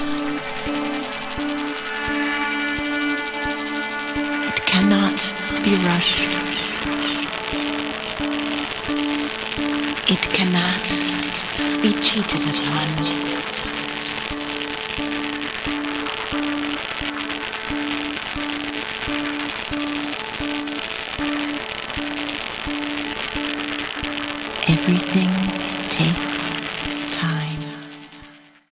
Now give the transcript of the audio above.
It cannot be rushed. It cannot be cheated upon. Everything takes